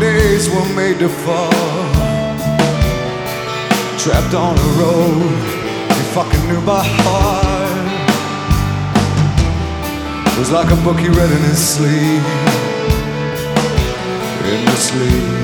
days were made to fall. Trapped on a road, you fucking knew by heart. It was like a book he read in his sleep. In his sleep.